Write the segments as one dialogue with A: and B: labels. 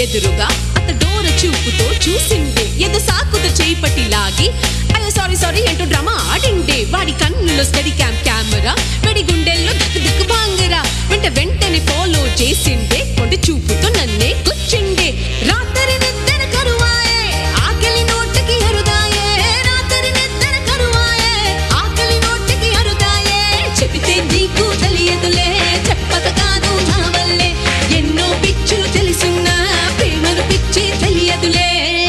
A: ఎదురుగా అత డోర చూపుతో చూసిండే ఎదు సాకుతో చేయి పట్టి లాగి అయ్యో సారీ సారీ ఏంటో డ్రామా ఆడిండే వాడి కన్నులో స్టడీ కెమెరా వెడి గుండెల్లో దిక్కు దిక్కు బాంగరా వెంటనే ఫాలో చేసిండే కొంటి చూపుతో నన్నే కూర్చుండే రాత్రి నిద్ర కరువాయే ఆకలి నోటికి అరుదాయే రాత్రి నిద్ర కరువాయే ఆకలి నోటికి అరుదాయే చెబితే నీకు తెలియదులే చెప్పక కాదు నా వల్లే ఎన్నో పిచ్చులు తెలుసున్నా ప్రేమను పిచ్చి తెలియదులే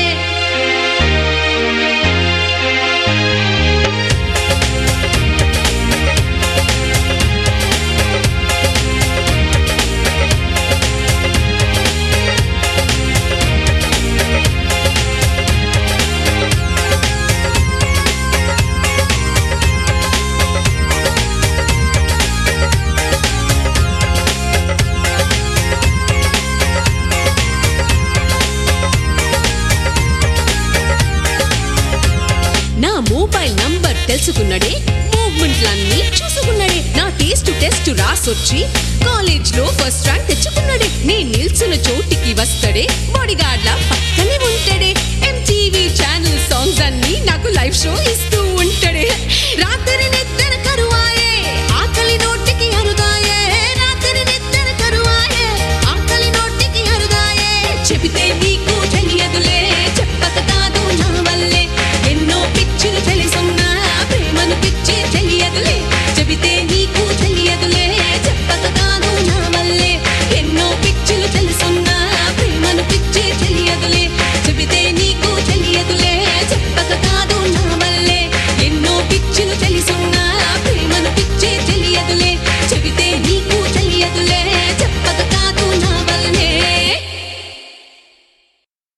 A: నా మొబైల్ నంబర్ తెలుసుకున్నాడే మూవ్మెంట్లన్నీ చూసుకున్నాడే నా టెస్ట్ రాసొచ్చి కాలేజ్ లో ఫస్ట్